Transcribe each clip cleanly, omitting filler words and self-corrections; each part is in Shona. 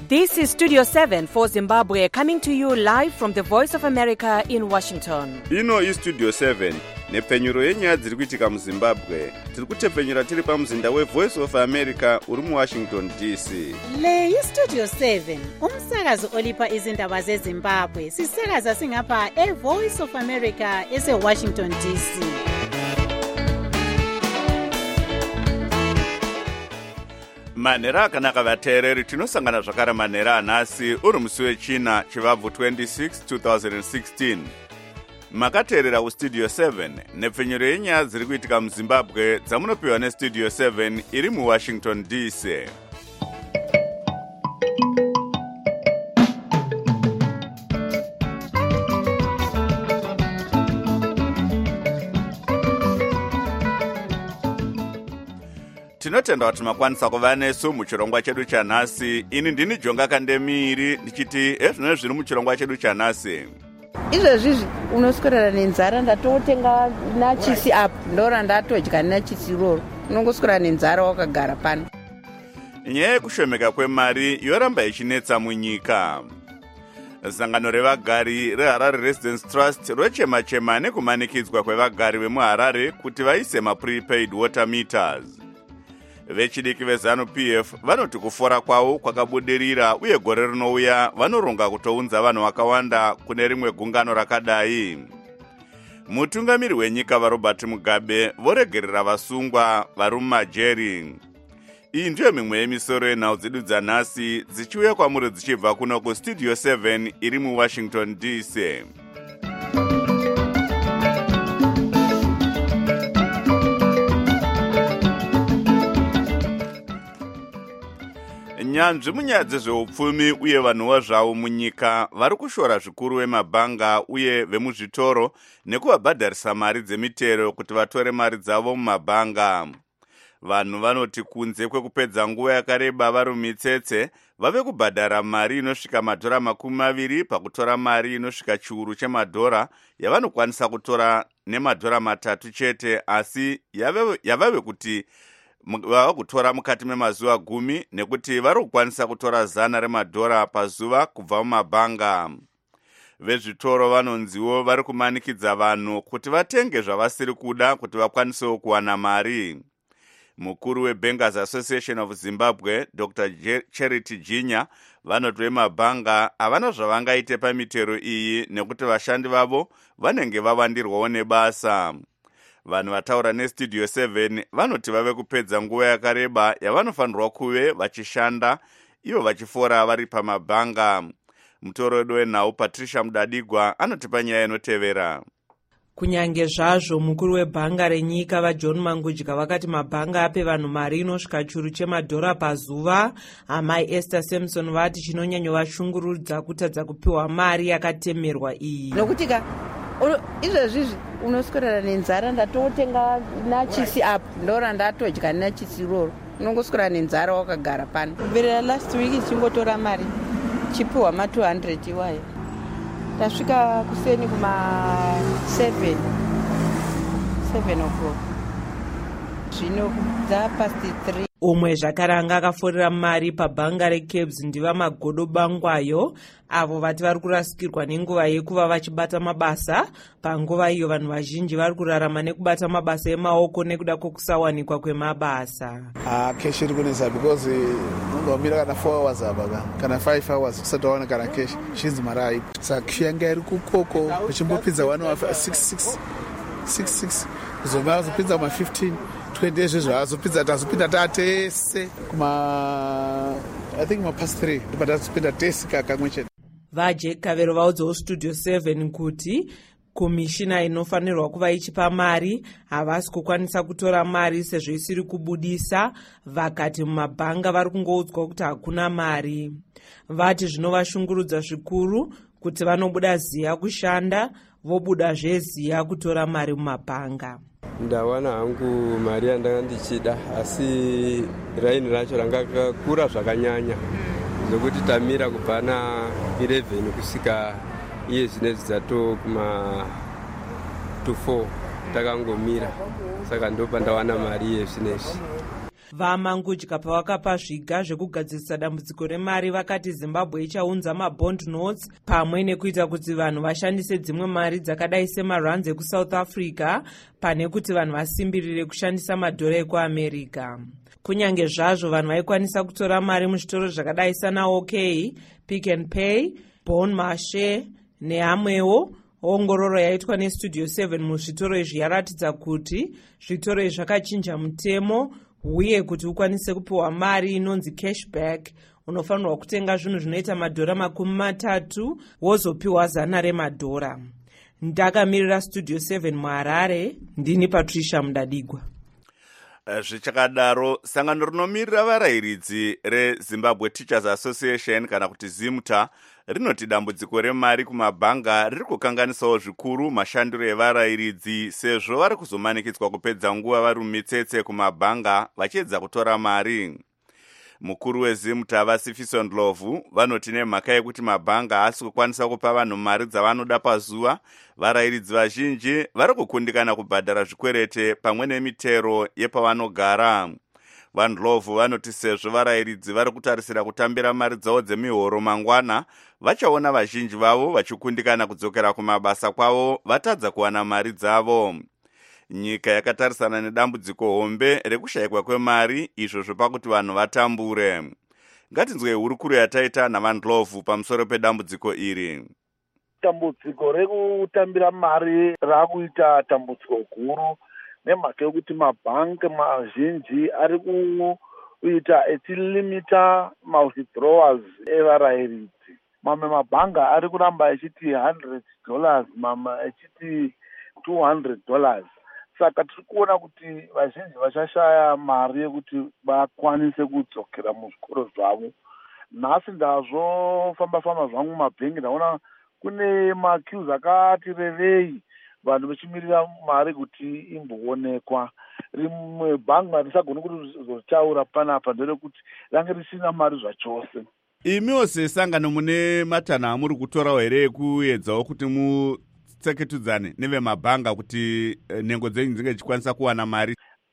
This is Studio 7 for Zimbabwe, coming to you live from the Voice of America in Washington. Ino is Studio 7 nepfenyuro yenyaya dziri kuitika muZimbabwe. Tiri kutepfenyura tiri pamuzinda weVoice of America uri muWashington DC. Le iStudio 7 umsakazo olipa izindaba zeZimbabwe. Sisakaza singapha eVoice of America eseWashington DC. Manhero akanaka vateereri, tinosangana zvakare manhero anhasi uri musi wechina chivabvu 26 2016. Makateerera kuStudio 7 nepfenyuro yenyaya dziri kuitika muZimbabwe dzamunopiwa neStudio 7 iri muWashington DC. Tinotenda kuti makwanisa kuva nesu muchirongwa chedu chanhasi. Ini ndini Jonga Kandemiri ndichiti ezvino zviri muchirongwa chedu chanhasi. Izvezvi unoswera nenzara, ndatotenga nachisi apo ndora ndatodya nachisi roro, unongoswera nenzara wakagara pano. Nyaya yekushomeka kwemari yoramba ichinetsa munyika. Sangano revagari reHarare Residence Trust rochema-chema nekumanikidzwa kwevagari vemuHarare kuti vaise maprepaid water meters. Vechidiki veZANU-PF vanoti kufora kwavo kwakabudirira uye gore rinouya vanoronga kutounza vanhu vakawanda kune rimwe gungano rakadai. Mutungamiri wenyika vaRobert Mugabe voregerera vasungwa vari mumajeri. Iyi ndiyo mimwe yemisoro yenhau dzedu dzanhasi dzichiuya kwamuri dzichibva kuno kuStudio 7 iri muWashington DC. Nyanzvi munyaya dzezveupfumi uye vanhuwa zvavo munyika vari kushora zvikuru vemabhanga uye vemuzvitoro nekuvabhadharisa mari dzemitero kuti vatore mari dzavo mumabhanga. Vanhu vanoti kunze kwekupedza nguva yakareba vari mumitsetse, vave kubhadhara mari inosvika madhora 20 pakutora mari inosvika chiuru chemadhora yavanokwanisa kutora nemadhora 3 chete, asi yavave kuti vava kutora mukati memazuva 10 nekuti vari kukwanisa kutora 100 remadhora pazuva kubva mumabhanga. Vezvitoro vanonziwo vari kumanikidza vanhu kuti vatenge zvavasiri kuda kuti vakwanisewo kuwana mari. Mukuru weBankers Association of Zimbabwe, Dr. Charity Jinya, vanoti vemabhanga havana zvavangaite pamitero iyi nekuti vashandi vavo vanenge vawandirwawo nebasa. Vanhu vataura neStudio 7 vanoti vave kupedza nguva yakareba yavanofanirwa kuve vachishanda ivo vachifora vari pamabhanga. Mutoro wedu wenhau Patricia Mudadigwa anotipa nyaya inotevera. Kunyange zvazvo mukuru webhanga renyika vaJohn Mangudya vakati mabhanga ape vanhu mari inosvika chiuru chemadhora pazuva, amai Esther Samson vati chinonyanyovashungurudza kutadza kupiwa mari yakatemerwa iyi. Nokuti izvezvi unoswera nenzara, ndatotenga nachisi apo ndora ndatodya nachisi roro, unongoswera nenzara wakagara pano. Kubvira last week chingotora mari chipiwa ma200 iwayo. Tasvika kuseni kuma 7 o'clock. Zvino dza past 3. Umwe zvakaranga akaforera mari pabhanga reCabs ndiva Magodo Bangwayo, avo vati vari kurasikirwa nenguva yekuva vachibata mabasa. Panguva iyo vanhu vazhinji vari kurarama nekubata mabasa emaoko nekuda kwokusawanikwa kwemabasa. Cash iri kunesa because ungamira kana 4 hours apa kana 5 hours kusati waona kana cash shinzi mari aipo. Saka cash yanga iri kukoko uchimbopinza 166 kuzomba azopinza ma15 20 ezvezvo azopinza tazopinda tatese kuma I think past 3 ndipo tazopinda tese kakamwe chete. VaJack Kavero vaudzawo Studio 7 kuti komishina inofanirwa kuva ichipa mari havasi kukwanisa kutora mari sezvo isiri kubudisa. Vakati mumabhanga vari kungoudzwa kuti hakuna mari. Vati zvinovashungurudza zvikuru kuti vanobuda ziya kushanda vobudazve ziya kutora mari mumabhanga. Ndawana hangu mari yandanga ndichida, asi raini racho rangakakura zvakanyanya zvokuti tamira kubva na11 kusvika iye zvinezvi dzato kuma 4 takangomira, saka ndopa ndawana mari yezvinezvi. Vamangudya pavakapa zviga zvekugadzirisa dambudziko remari vakati Zimbabwe ichaunza mabond notes pamwe nekuita kuti vanhu vashandise dzimwe mari dzakadai semarands ekusouth Africa pane kuti vanhu vasimbirire kushandisa madhora ekuAmerica. Kunyange zvazvo vanhu vaikwanisa kutora mari muzvitoro zvakadai sana OK, Pick n Pay, Bon Marché neamwewo, ongororo yaitwa neStudio 7 muzvitoro izvi yaratidza kuti zvitoro izvi zvakachinja mutemo uye kuti ukwanise kupiwa mari inonzi cashback unofanirwa kutenga zvinhu zvinoita madhora 30 wozopiwa $100. Ndakamirira Studio 7 muHarare, ndini Patricia Mudadigwa. Zvichakadaro, sangano rinomirira varayiridzi reZimbabwe Teachers Association kana kuti ZIMTA rinoti dambudziko remari kumabhanga riri kukanganisawo zvikuru mashandiro evarayiridzi sezvo vari kuzomanikidzwa kupedza nguva vari mumitsetse kumabhanga vachiedza kutora mari. Mukuru weZIMTA Vasifiso Ndlovu vanoti nemhaka yekuti mabhanga haasi kukwanisa kupa vanhu mari dzavanoda pazuva, varayiridzi vazhinji vari kukundikana kubhadhara zvikwerete pamwe nemitero yepavanogara. VaNdlovu vanoti sezvo varayiridzi vari kutarisira kutambira mari dzavo dzemihoro mangwana, vachaona vazhinji vavo vachikundikana kudzokera kumabasa kwavo vatadza kuwana mari dzavo. Nyika yakatarisana nedambudziko hombe rekushayikwa kwemari, izvo zvopakuti vanhu vatambure. Ngatinzwe hurukuro yataita naVaNdlovu pamusoro pedambudziko iri. Dambudziko rekutambira mari rakuita dambudziko guru nemhaka yekuti mabhanki mazhinji ari kuita echilimita mawithdrawals evarayiridzi. Mamwe mabhanga ari kuramba echiti $100, mamwe echiti $200. Saka tiri kuona kuti vazhinji vachashaya mari yekuti vakwanise kudzokera muzvikoro zvavo. Nhasi ndazvofamba zvangu mumabhengi ndaona kune maqueues akati revei vanhu vachimirira mari kuti imboonekwa. Rimwe bhanga risagona kuti zotaura panapa nderekuti range risina mari zvachose. Imiwo sesangano mune matanho amuri kutorawo here ekuedzawo kuti tseketudzane nevemabhanga kuti nhengo dzenyu dzinge dzichikwanisa kuwana mari?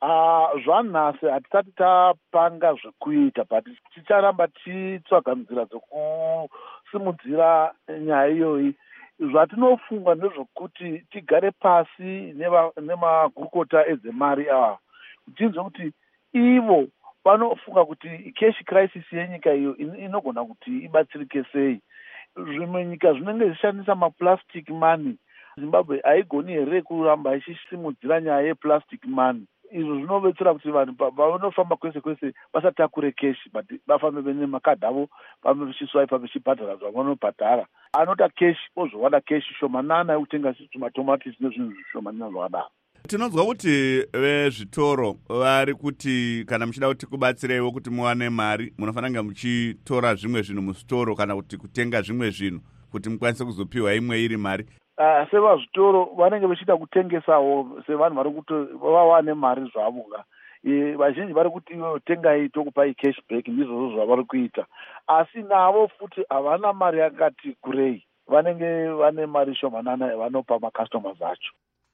Zvanhasi hatisati tapanga zvekuita, but ticharamba titsvaga nzira dzokusimudzira nyaya iyoyi. Zvatinofunga ndezvokuti tigare pasi nemagurukota edzemari ava tinzwe kuti ivo vanofunga kuti cash crisis yenyika iyo inogona kuti ibatsirike sei. Zvimwe nyika zvinenge zichishandisa maplastic money, Zimbabwe haigoni here kuramba ichisimudzira nyaya yeplastic money. Izvo zvinobetsera kuti vanhu vanofamba kwese kwese vasatakure cash, but vafambe vene makadhi avo vambe vachiswaipa vachibhadhara zvavanobhadhara. Anoda cash ozowana cash shomanana yekutenga matomatisi nezvinhu zvishomanana zvakadaro. Tinonzwa kuti vezvitoro vari kuti kana muchida kuti kubatsireiwo kuti muwane mari munofanira muchitora zvimwe zvinhu muzvitoro kana kuti kutenga zvimwe zvinhu kuti mukwanise kuzopiwa imwe iri mari. Sevazvitoro vanenge vachida kutengesawo sevanhu vari kuti vawane mari zvavo. Vazhinji vari kuti tengai tokupai cashback, ndizvo zvavari kuita. Asi navo futi havana mari yakati kurei, vanenge vane mari shomanana yavanopa macustomers acho.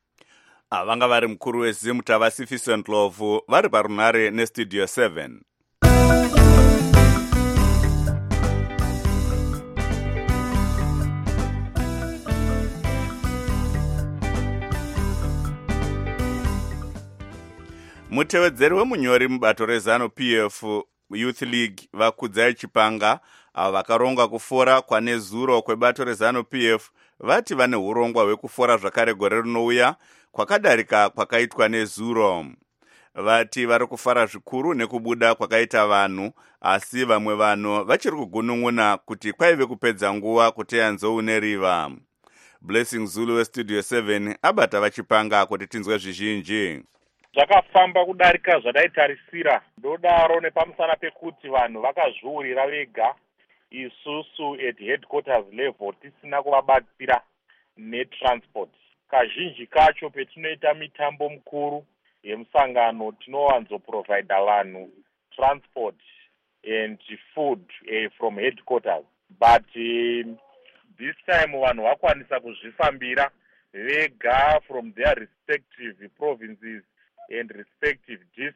Vanga vari mukuru weZIMTA Vasifiso Ndlovu vari parunhare neStudio 7. Mutevedzeri wemunyori mubato rezano PF Youth League Vakudzai Chipanga avo vakaronga kufora kwanezuro kwebato rezano PF vati vane urongwa hwekufora zvakare gore rinouya kwakadarika kwakaitwa nezuro. Vati vari kufara zvikuru nekubuda kwakaita vanhu, asi vamwe vanhu vachiri kugunun'una kuti kwaive kupedza nguva kuteya nzou neriva. Blessing Zulu weStudio 7 abata vachipanga kuti tinzwe zvizhinji. Zvakafamba kudarika zvadaitarisira. Ndodaro nepamusana pekuti vanhu vakazviurira vega, isusu at headquarters level tisina kuvabatsira netransport. Kazhinji kacho petinoita mitambo mukuru yemusangano tinowanzoprovida vanhu transport and food from headquarters. But this time vanhu vakwanisa kuzvifambira vega from their respective provinces and respective districts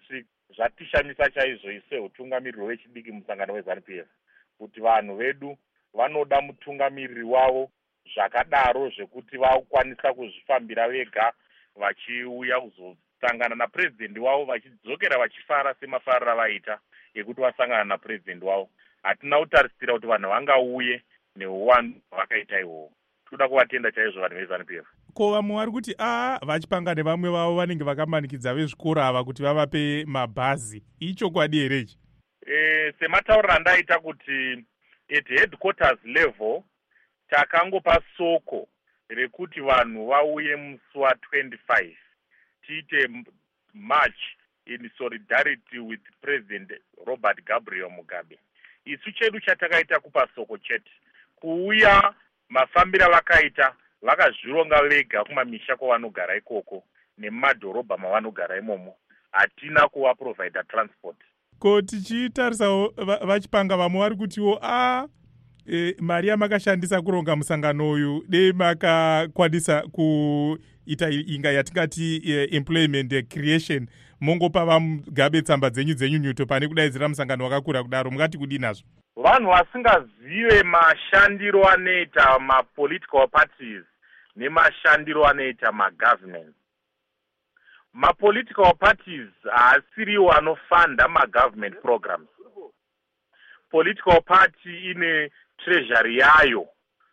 zvatishamisa chaizvo ise utungamiriri wechidiki musangano weZANU-PF kuti vanhu vedu vanoda mutungamiriri wavo zvakadaro zvekuti vakwanisa kuzvifambira vega vachiuya kuzosangana napurezidendi wavo vachidzokera vachifara semafariro vaita ekuti vasangana napurezidendi wavo. Hatina kutarisira kuti vanhu vangauye neuwandu hwakaita ihwohwo. Toda kuvatenda chaizvo vanhu veZANU-PF. Ko vamwe vari kuti vachipanga nevamwe vavo vanenge vakamanikidza vezvikora ava kuti vavape mabhazi, ichokwadi here ichi? Sematauriro andaita kuti at headquarters level takangopa soko rekuti vanhu vauye musi wa25 tiite march in solidarity with President Robert Gabriel Mugabe. Isu chedu chatakaita kupa soko chete kuuya mafambiro vakaita vakazvironga vega kumamisha kwavanogara ikoko nemumadhorobha mavanogara imomo. Hatina kuvaprovida transport. Ko tichitarisawo vachipanga vamwe vari kutiwo mari yamakashandisa kuronga musangano uyu dei makakwanisa kuita inga yatingati employment creation, mongopa vaMugabe tsamba dzenyu nyuto pane kudaidzira musangano wakakura kudaro, mungati kudii nazvo? Vanhu vasingazive mashandiro anoita mapolitical parties nemashandiro anoita magovernment. Mapolitical parties haasiriwo anofanda magovernment programs. Political party ine treasury yayo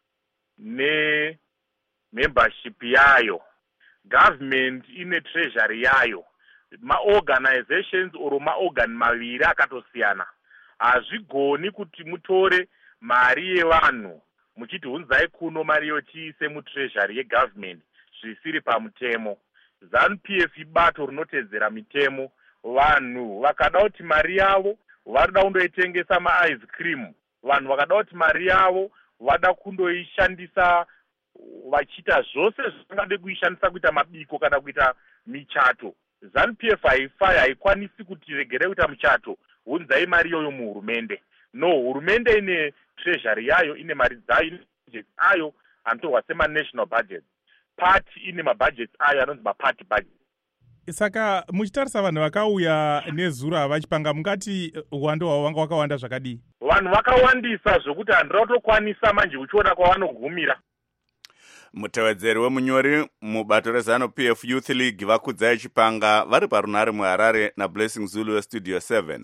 membership yayo. Government ine treasury yayo. Maorganizations or maorgan maviri akatosiyana. Hazvigoni kuti mutore mari yevanhu muchiti hunzai kuno mari yotiise mutreasury yegovernment zvisiri pamutemo. ZANU-PF ibato rinotedzera mitemo. Vanhu vakada kuti mari yavo vada kundoitengesa ma-ice cream, vanhu vakada kuti mari yavo vada kundoishandisa vachiita zvose zvangade kuishandisa kuita mabiko kana kuita michato. ZANU-PF haikwanisi kuti regere kuita muchato hunzai mari iyoyo muhurumende. No, hurumende ine treasury yayo, ine mari dzayo, ine budget ayo anotorwa sema-national budget. Party ine mabudgets ayo anonzi ma-party budget. Saka muchitarisa vanhu vakauya nezuro vachipanga, mungati uwando hwavo wanga wakawanda zvakadii? Vanhu vakawandisa zvokuti handira kutokwanisa manje uchiona kwavanogumira. Mutevedzeri wemunyori mubato reZANU-PF Youth League vakudzai chipanga vari parunhare muHarare naBlessing Zulu weStudio 7.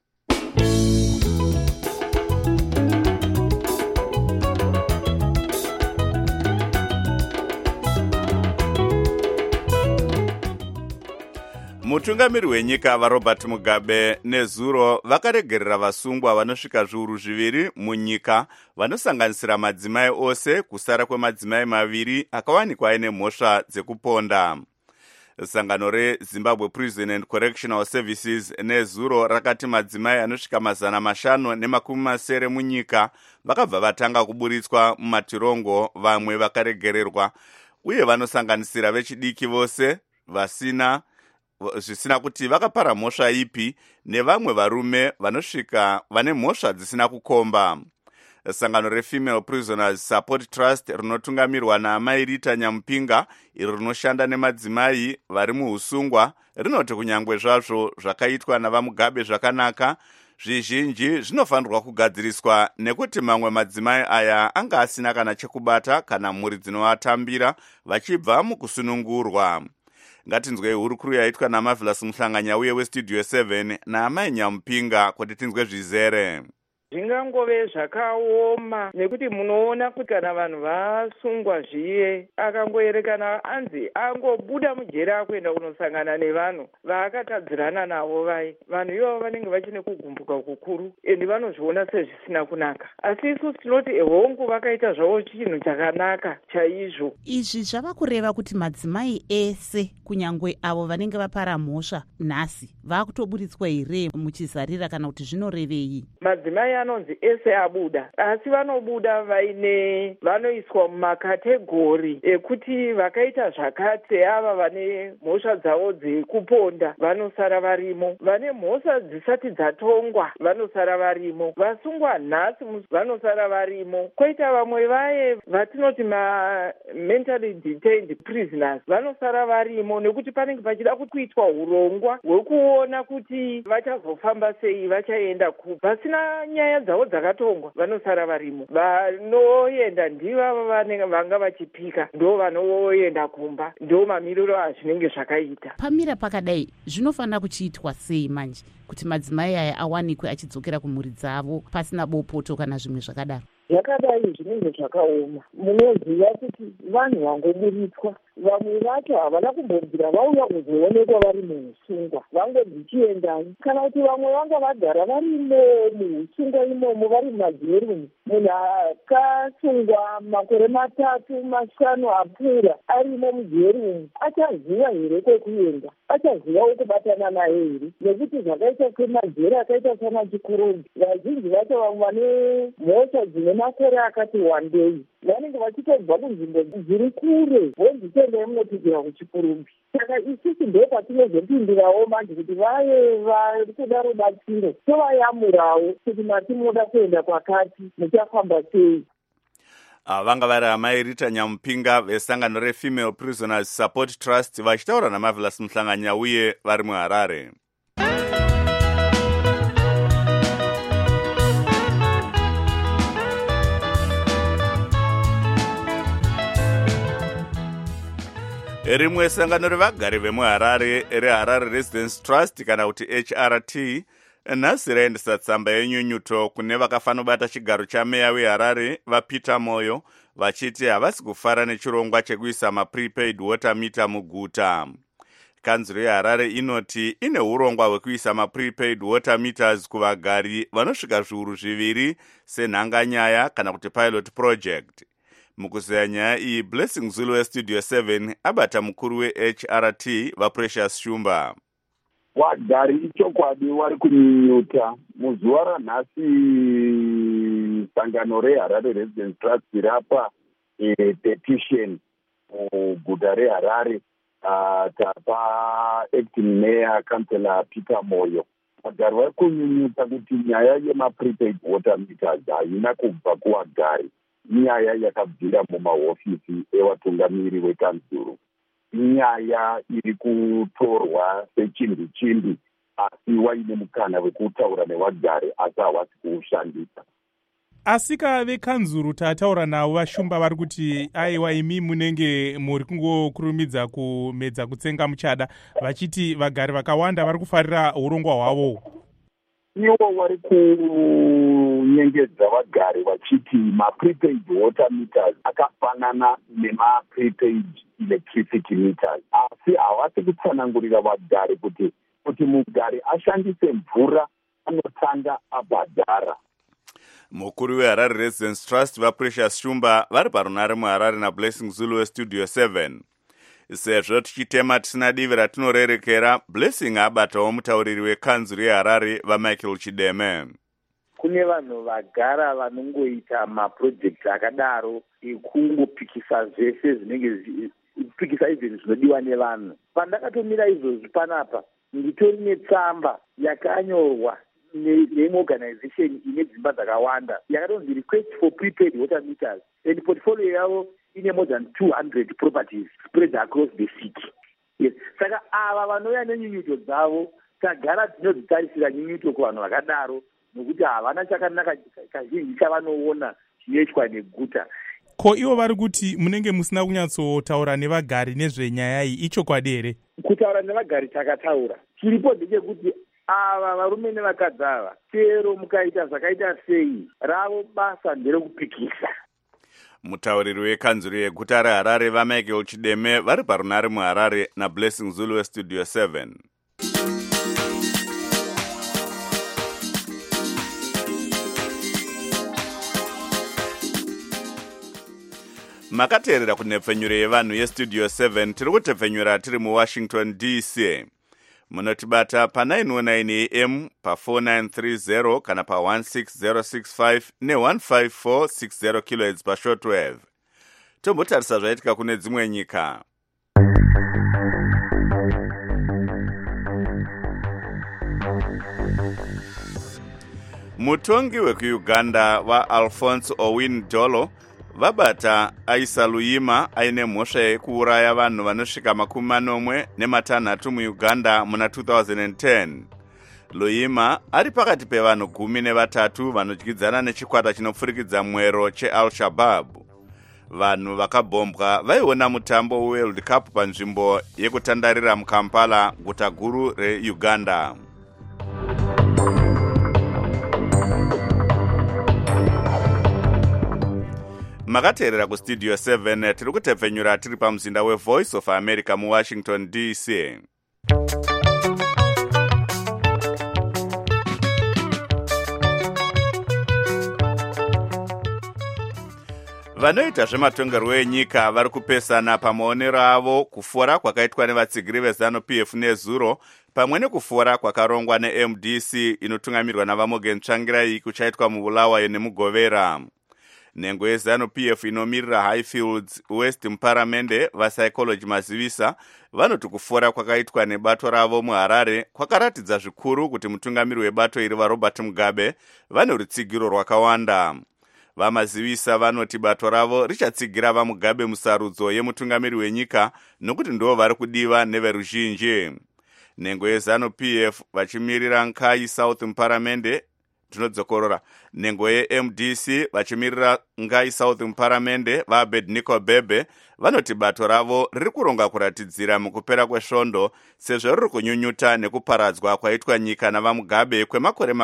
Mutungamiri wenyika vaRobert Mugabe nezuro vakaregerera vasungwa vanosvika zviuru zviviri munyika vanosanganisira madzimai ose kusara kwemadzimai maviri akawanikwa aine mhosva dzekuponda. Sangano reZimbabwe Prison and Correctional Services nezuro rakati madzimai anosvika 590 munyika vakabva vatanga kuburitswa mumatirongo, vamwe vakaregererwa, uye vanosanganisira vechidiki vose zvisina kuti vakapara mhosva ipi nevamwe varume vanosvika vane mhosva dzisina kukomba. Sangano reFemale Prisoners Support Trust rinotungamirwa naamai Rita Nyamupinga, iro rinoshanda nemadzimai vari muusungwa, rinoti kunyangwe zvazvo zvakaitwa navaMugabe zvakanaka, zvizhinji zvinofanirwa kugadziriswa nekuti mamwe madzimai aya anga asina kana chekubata kana mhuri dzinovatambira vachibva mukusunungurwa. Ngatinzwe hurukuru yaitwa naMarvelous Muhlanganya uye weStudio 7 naamai Nyamupinga kuti tinzwe zvizere. Zvingangove zvakaoma nekuti munoona kuti kana vanhu vasungwa zviye akangoerekana anzi angobuda mujera kuenda kunosangana nevanhu vaakatadzirana navo vanhu ivavo vanenge vachine kugumbuka kukuru endi vanozviona sezvisina kunaka. Asi isusu tinoti hongu vakaita zvavo chinhu chakanaka chaizvo. Izvi zvava kureva kuti madzimai ese kunyangwe avo vanenge vapara mhosva nhasi vakutoburitswa here muchizarira kana kuti zvinorevei? Madzimai anonzi ese abuda, asi vanobuda vanoiswa mumakategori ekuti vakaita zvakati ava vane mhosva dzavo dzekuponda vanosara varimo, vane mhosva dzisati dzatongwa vanosara varimo, vasungwa nhasi vanosara varimo, koita vamwe vaye vatinoti mentally detained prisoners vanosara varimo, nekuti panenge pachida kuitwa urongwa hwekuona kuti vachazofamba sei, vachaenda ku vasina nyaya dzavo dzakatongwa vanosara varimo. Vanoenda ndivavo vanga vachipika ndo vanoenda kumba, ndo mamiriro azvinenge zvakaita. Pamira pakadai zvinofanira kuchiitwa sei manje kuti madzimai aya awanikwe achidzokera kumhuri dzavo pasina bopoto kana zvimwe zvakadaro? Zvakadai zvinenge zvakaoma. Munoziva kuti vanhu vangoburitswa, vamwe vacho havana kumbobvira vauya kuzoonekwa vari muusungwa, vangodzichiendai. Kana kuti vamwe vanga vagara varimo muusungwa imomo, vari mumajerumu. Munhu akasungwa makore 3-5 apfuura arimo mujerumu, achaziva here kwekuenda? Achazivawo kubatana naye here? Nekuti zvakaita semajeri akaita sana Chikurumbi, vazhinji vacho vamwe vane mhosva dzine makore akati wandei vanenge vachitobva kunzvimbo dziri kure vonzitendai munopikira kuChikurumbi. Saka isusu ndo patinozopindirawo manje kuti vaye vari kuda rubatsiro tovayamurawo kuti matinoda kuenda kwakati muchafamba sei. Vanga vari amai Rita Nyamupinga vesangano reFemale Prisoners Support Trust vachitaura naMarvelous Muhlanganya uye vari muHarare. Rimwe sangano revagari vemuHarare reHarare Residence Trust kana kuti HRT nhasi raendesa tsamba yenyunyuto kune vakafanobata chigaro chameya weHarare vaPeter Moyo vachiti havasi kufara nechirongwa chekuisa maprepaid water meter muguta. Kanzuro yeHarare inoti ine urongwa hwekuisa maprepaid water meters kuvagari vanosvika zviuru 2 senhanganyaya kana kuti pilot project. Mukuzeya nyaya iyi Blessing Zulu weStudio 7 abata mukuru weHRT vaPrecious Shumba. Wagari ichokwadi vari kunyunyuta muzuva ranhasi. Sangano reHarare Residence Trust rapa petition muguta reHarare tapa acting mayor Councillor Peter Moyo. Wagari vari kunyunyuta kuti nyaya yemaprepaid water meters haina kubva kuwagari, nyaya yakabvira mumahofisi evatungamiri vekanzuro. Nyaya iri kutorwa sechimbi asi waine mukana wekutaura nevagari asi havasi kuushandisa. Asika vekanzuro tataura navo vaShumba vari kuti aiwa imi munenge muri kungokurumidza kumedza kutsenga muchada, vachiti vagari vakawanda vari kufarira urongwa hwavo. Ivo vari kunyengedza vagari vachiti maprepaid water meters akafanana nemaprepaid electricity meters, asi havasi kutsanangurira vagari kuti mugari ashandise mvura anotanga abhadhara. Mukuru weHarare Residence Trust vaPrecious Shumba vari parunare muHarare naBlessing Zulu weStudio 7. Sezvo tichitema tisina divi ratinorerekera, Blessing abatawo mutauriri wekanzuro yeHarare vaMichael Chideme. Kune vanhu vagara vanongoita maprojekti akadaro ekungopikisa zvese zvinenge kupikisa izvi zvinodiwa nevanhu. Pandakatomira izvozvi panapa nditori netsamba yakanyorwa neimwe organization ine dzimba dzakawanda yakatonzi request for prepaid water meters, and portfolio yavo ine more than 200 properties spread across the city. Yes. Saka ava vanouya nenyunyuto dzavo tagara tinodzitarisira nyunyuto kuvanhu vakadaro nokuti havana chakanaka kazhinji chavanoona chinoitwa neguta. Ko ivo vari kuti munenge musina kunyatsotaura nevagari nezvenyaya iyi, ichokwadi here? Kutaura nevagari takataura. Chiripo ndechekuti ava varume nevakadzi ava chero mukaita zvakaita sei ravo basa nderekupikisa. Mutauriri wekanzuro yeguta reHarare vaMichael Chideme vari parunare muHarare naBlessing Zulu weStudio 7. Makateerera kunhepfenyuro yevanhu yeStudio 7 tiri kutepfenyura tiri muWashington DC. munotibata pa919 AM pa4930 kana pa16065 ne15460 kHz pashortwave. Tombotarisa zvaitika kune dzimwe nyika. Mutongi wekuuganda vaAlphonse Owin Dolo vabata Aisa Luyima aine mhosva yekuuraya vanhu vanosvika 60 muuganda muna 2010. Luyima ari pakati pevanhu 13 vanodyidzana nechikwata chinopfurikidza mwero cheAl-Shabaab. Vanhu vakabhombwa vaiona mutambo weWorld Cup panzvimbo yekutandarira muKampala, guta guru reUganda. Makateerera kustudio 7 tiri kutepfenyura tiri pamuzinda weVoice of America muWashington DC. Vanoita zvematongerwo enyika vari kupesana pamaonero avo kufora kwakaitwa nevatsigiri veZANU-PF nezuro pamwe nekufora kwakarongwa neMDC inotungamirwa navaMorgan Tsvangirai kuchaitwa muBulawayo nemuGovera. Nhengo yeZANU-PF inomirira Highfields West muParamende vaPsychology Mazivisa vanoti kufora kwakaitwa nebato ravo muHarare kwakaratidza zvikuru kuti mutungamiri webato iri vaRobert Mugabe vane rutsigiro rwakawanda. VaMazivisa vanoti bato ravo richatsigira vaMugabe musarudzo yemutungamiri wenyika nokuti ndo vari kudiva neveruzhinji. Nhengo yeZANU-PF vachimirira Nkai South muParamende tinodzokorora. Nhengo yeMDC vachimirira Ngai South muParamende vaAbednego Bebe vanoti bato ravo riri kuronga kuratidzira mukupera kwesvondo sezvo riri kunyunyuta nekuparadzwa kwaitwa nyika navaMugabe kwemakore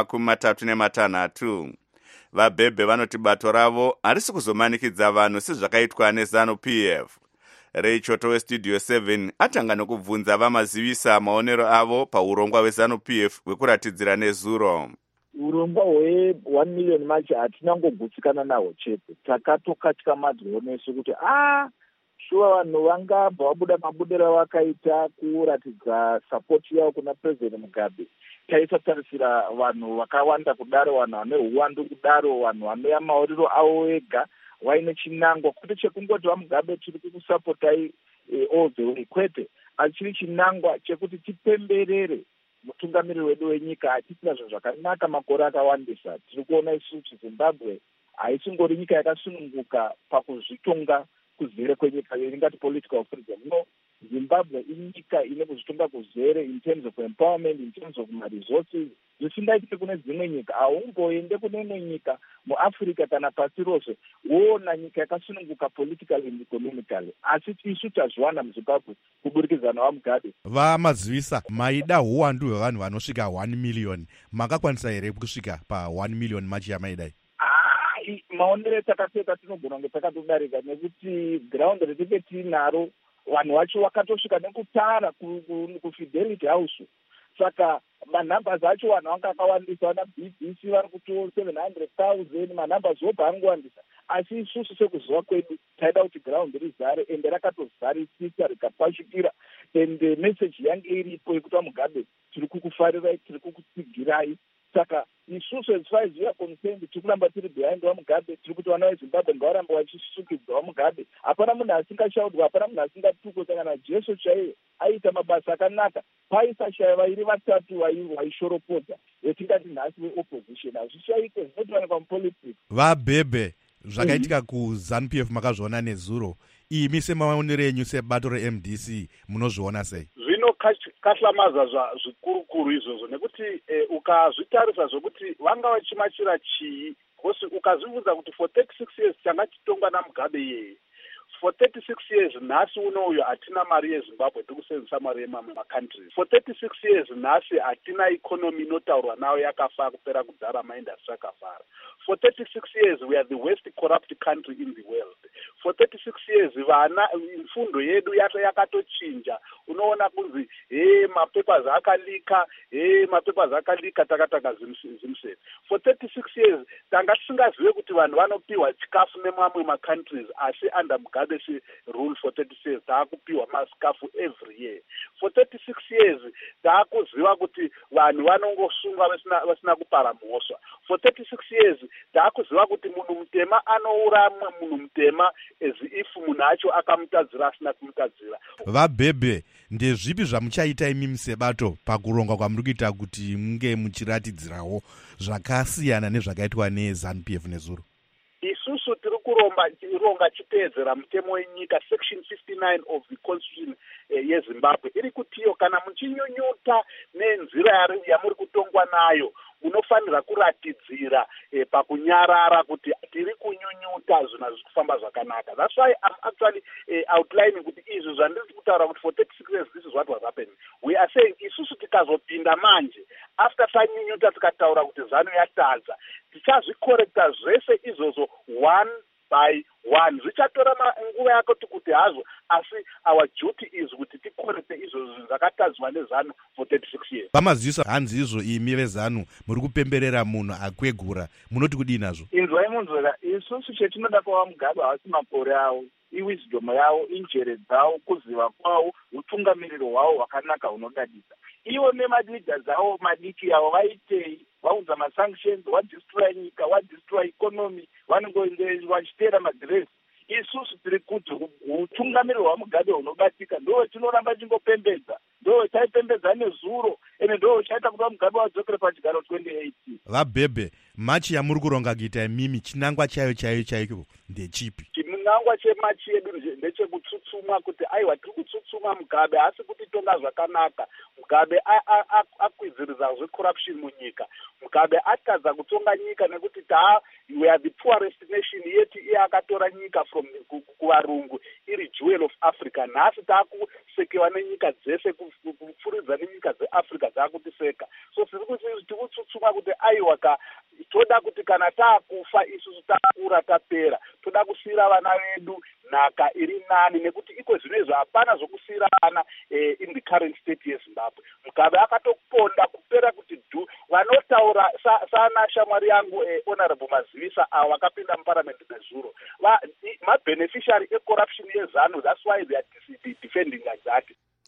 36. VaBebe vanoti bato ravo harisi kuzomanikidza vanhu sezvakaitwa neZANU-PF. Reichoto westudio 7 atanga nokubvunza vaMazivisa maonero avo paurongwa hweZANU-PF hwekuratidzira nezuro. Urongwa hwe1 million macho hatina ngogutsikana nahwo chete. Takatokatyamadzawo nesu kuti shuwa vanhu vangabva vabuda mabudiro vakaita kuratidza sapoti yavo kuna President Mugabe. Taisatarisira vanhu vakawanda kudaro, vanhu vane uwandu kudaro, vanhu vane maorero avo vega, vaine chinangwa kuti chekungoti vaMugabe tiri kukusapotai all the way, kwete asi chiri chinangwa chekuti tipemberere mutungamiriri wedu wenyika achiita zvinhu zvakanaka makore akawandisa. Tiri kuona isu kuti Zimbabwe haisingori nyika yakasununguka pakuzvitonga kuzere kwenyika yoringati political freedom. No, Zimbabwe inyika ine kuzvitonga kuzere in terms of empowerment, in terms of resources. Zvisingaitike kune dzimwe nyika, haungoende kune imwe nyika muAfrica kana pasi rose woona nyika yakasununguka politically and economically. Asi isu tazviwana muZimbabwe kuburikidza naVaMugabe. VaMazivisa, maida uwandu hwevanhu vanosvika 1 million. Makakwanisa here kusvika pa1 million machi yamaidai? Maonero takapfeka tinogona kunge takatodarika nekuti ground retinge tinaro vanhu vacho vakatosvika nekutara kuFidelity House. Saka manambers acho vanhu vanga akawandisa, vana BBC vari kuto 700,000 manambers obva angowandisa. Asi isusu sekuziva kwedu taida kuti ground rizare ende rakatozarisisa rikapashikira, ende message yange iripo yekuti vaMugabe tiri kukufarirai, tiri kukutsigirai. Saka isusu as far as we are concerned tiri kuramba tiri behind vaMugabe, tiri kuti vana veZimbabwe ngavaramba vachisukidza vaMugabe. Hapana munhu asingashaudwa, hapana munhu asingatukwa. Kana Jesu chaiye aita mabasa akanaka, paisashaya vairi vatatu vaishoropodza vetingati nhasi veopposition. Hazvishaike zvinotowanikwa mupolitics. VaBebe, zvakaitika kuZANU-PF makazviona nezuro, imi semaonero enyu sebato reMDC munozviona sei? Zvinokahlamaza zvikurukuru izvozvo nekuti ukazvitarisa zvokuti vanga vachimachira chii, kosi ukazvibvunza kuti for 36 years tanga titongwa naMugabe yeye, for 36 years nhasi uno hatina mari yeZimbabwe tikusenzesa mari yemamacountries. For 36 years nhasi hatina economy inotaurwa nayo yakafa kupera kudhara, maindastry akafara. For 36 years, we are the worst corrupt country in the world. For 36 years, vana fundo yedu yakatochinja. Unoona kunzi, mapapers akalika takataka zimseni. For 36 years, tanga tisingazive kuti vanhu vanopiwa chikafu nemamwe ma-countries asi under Mugabe's rule for 36 years, taakupiwa masikafu every year. For 36 years, taakuziva kuti vanhu vanongosungwa vasina kupara mhosva. For 36 years, taakuziva kuti munhu mutema anourama munhu mutema as if munhu acho akamutadzira asina kumutadzira. Vabhebhe, ndezvipi zvamuchaita imi musebato pakuronga kwamuri kuita kuti munge muchiratidzirawo zvakasiyana nezvakaitwa neZANU-PF nezuro? Isusu tiri kuronga chiteedzera mutemo wenyika section 59 of the constitution yeZimbabwe iri kutiyo kana muchinyunyuta nenzira yamuri kutongwa nayo unofanira kuratidzira pakunyarara kuti tiri kunyunyuta zvinhu hazvisi kufamba zvakanaka. That's why I'm actually outlining kuti izvi zvandiri kutaura kuti for 36 years this is what was happening. We are saying isusu tikazopinda manje after tanyunyuta tikataura kuti ZANU yatadza, tichazvikorekta zvese izvozvo one by one. Zvichatora nguva yakoti kuti hazvo, asi our duty is kuti tikorekte izvozvo zvakatadzwa neZANU for 36 years. Pamazivisa hanzi izvo imi veZANU muri kupemberera munhu akwegura, munoti kudii nazvo? Inzwai munzwera, isusu chetinoda kwava Mugabe havasi makore avo, iwisdom yavo, injere dzavo, kuziva kwavo, utungamiriro hwavo hwakanaka hunodadisa. Ivo nemaleaders avo madiki avo vaitei, vaunza masanctions, vadestroy nyika, vadestroy economy, vanongoende vachiteera madhiresi. Isusu tiri kuti utungamiriro hwaMugabe hunobatika ndo tinoramba tingopembedza, ndo taipembedza nezuro, ene ndo chaita kuti Mugabe wadzokere pachigaro 2018. Vabhebhe, machi yamuri kuronga kuita imimi chinangwa chaicho ndechipi? Chinangwa chemachi yedu ndechekutsutsuma kuti aiwa tiri kutsutsuma Mugabe asi kuti tonga zvakanaka. Mugabe akwidziridza zvecorruption munyika. Mugabe atadza kutonga nyika nekuti we are the poorest nation, yeti iye akatora nyika from kuvarungu iri jewel of Africa. Nhasi taakusekewa nenyika dzese, kupfuridza nenyika dzeAfrica dzaakutiseka. So tiri kutsutsuma kuti aiwa toda kuti kana taakufa isusu takura tapera, toda kusiyira vana vedu nhaka iri nani, nekuti iko zvinezvo hapana zvokusiyira vana in the current state yeZimbabwe. Mugabe akatoponda kupera kuti vanotaura sana shamwari yangu honorable Mazivisa avo vakapinda muparliament nezuro, mabeneficiary ecorruption yeZANU. That's why they are defending like that.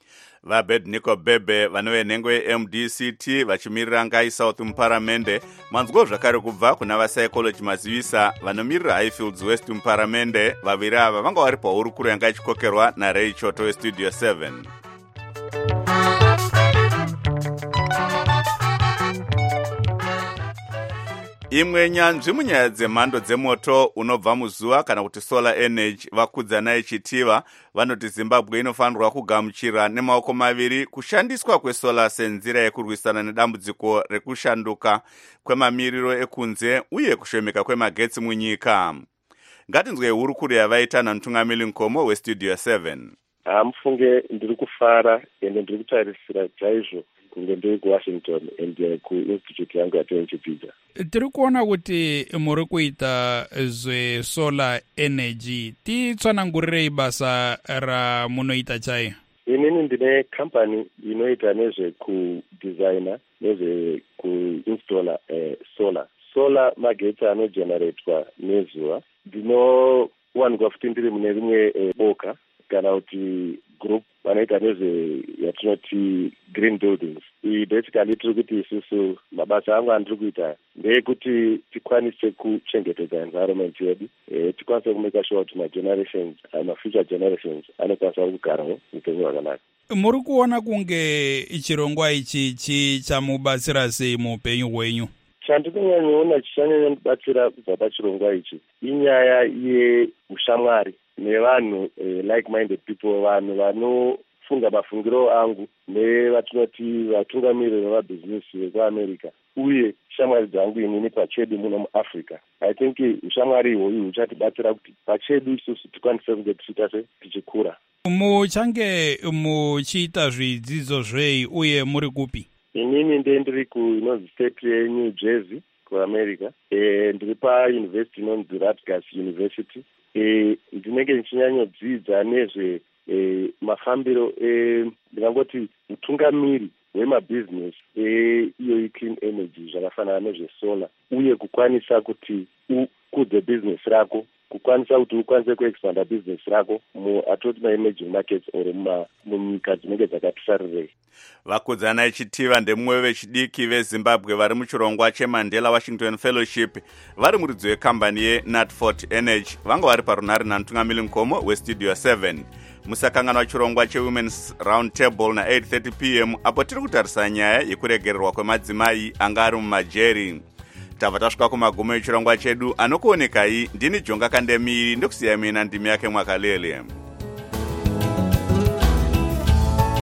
VaBednicco Bhebhe vanove nhengo yeMDCT vachimirira Ngai South muparamende. Manzwa zvakare kubva kuna vaPsychology Mazivisa vanomirira Highfields West muparamende. Vaviri ava vanga vari pahurukuro yanga ichikokerwa naRay Choto weStudio 7. Imwe nyanzvi munyaya dzemhando dzemoto unobva muzuva kana kuti solar energy vakudzana ichitiva vanoti Zimbabwe inofanirwa kugamuchira nemaoko maviri kushandiswa kwesolar senzira yekurwisana nedambudziko rekushanduka kwemamiriro ekunze uye kushomeka kwemagetsi munyika. Ngatinzwe hurukuro yavaita namutungamiri Nkomo weStudio 7. Mufunge ndiri kufara ende ndiri kutarisira chaizvo kunge ndiri kuWashington ende kuinstitute yangu yatinochipidza. Tiri kuona kuti muri kuita zvesolar energy, titsanangurirei basa ramunoita chai? Inini ndine company inoita nezvekudesigna nezvekuinstalla solar magetsi anogeneratwa nezuva. Ndinowanikwa futi ndiri mune rimwe boka kana kuti group vanoita nezve yatinoti green buildings. Iyi basically tiri kuti isusu mabasa angu andiri kuita ndeyekuti tikwanise kuchengetedza environment yedu, tikwanise kumeka sure kuti magenerations, mafuture generations anokwanisa kugarawo upenyu hwakanaka. Muri kuona kunge chirongwa ichi chichamubatsira sei muupenyu hwenyu? Chandinonyanyoona chichanyanyondibatsira kubva pachirongwa ichi inyaya yeushamwari nevanhu like-minded people, vanhu vanofunga mafungiro angu nevatinoti vatungamiriri vemabhizinesi vekuAmerica uye shamwari dzangu inini pachedu muno muAfrica. I think ushamwari ihwoyu huchatibatsira kuti pachedu isusu tikwanise kunge tichiita tichikura. Muchange muchiita zvidzidzo zvei uye muri kupi? Inini ndiri kuInonzi State yeNew Jersey kuamerica. Ndiri pauniversity inonzi Rutgers University. Ndinenge ndichinyanyodzidza nezve mafambiro ndingangoti utungamiri hwemabhizinesi iyo clean energy zvakafanana nezvesolar, uye kukwanisa kuti ukudze bhizinesi rako, kukwanisa kuti ukwanise kuexpanda bhizinesi rako atoti maemerging markets or munyika dzinenge dzakatisarirei. Vakudzana Chitiva ndemumwe vechidiki veZimbabwe vari muchirongwa cheMandela Washington Fellowship vari muridzi wekambani yeNatfort Energy vanga vari parunhare namutungamiri mukoma westudio 7 musakanganwa chirongwa cheWomen's Round Table na 8:30 p.m. apo tiri kutarisa nyaya yekuregererwa kwemadzimai anga ari mumajeri. Tabva tasvika kumagumo echirongwa chedu, anokuonekai ndini Jonga Kandemiri ndokusiyamina ndimi yake Mwakalele.